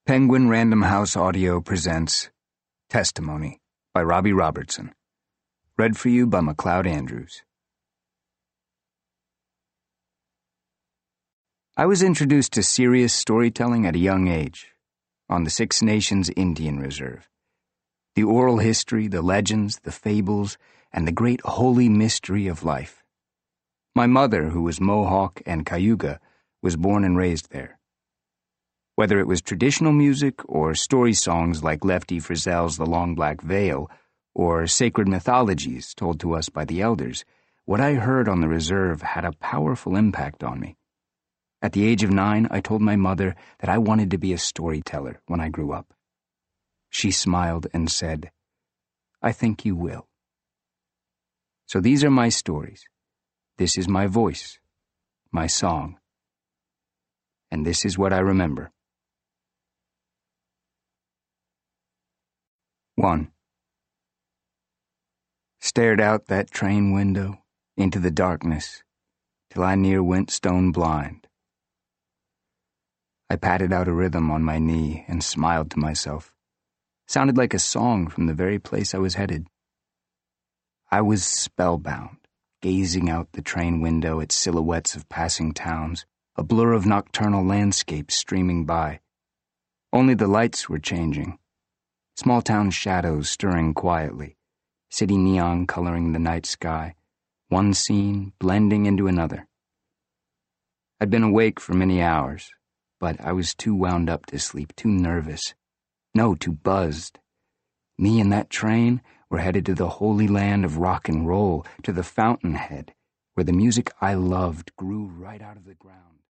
Penguin Random House Audio presents Testimony by Robbie Robertson. Read for you by McLeod Andrews. I was introduced to serious storytelling at a young age on the Six Nations Indian Reserve. The oral history, the legends, the fables, and the great holy mystery of life. My mother, who was Mohawk and Cayuga, was born and raised there. Whether it was traditional music or story songs like Lefty Frizzell's The Long Black Veil, or sacred mythologies told to us by the elders, what I heard on the reserve had a powerful impact on me. At the age of 9, I told my mother that I wanted to be a storyteller when I grew up. She smiled and said, "I think you will." So these are my stories. This is my voice, my song. And this is what I remember. 1. Stared out that train window into the darkness till I near went stone blind. I patted out a rhythm on my knee and smiled to myself. Sounded like a song from the very place I was headed. I was spellbound, gazing out the train window at silhouettes of passing towns, a blur of nocturnal landscapes streaming by. Only the lights were changing. Small town shadows stirring quietly, city neon coloring the night sky, one scene blending into another. I'd been awake for many hours, but I was too wound up to sleep, too nervous. No, too buzzed. Me and that train were headed to the holy land of rock and roll, to the fountainhead, where the music I loved grew right out of the ground.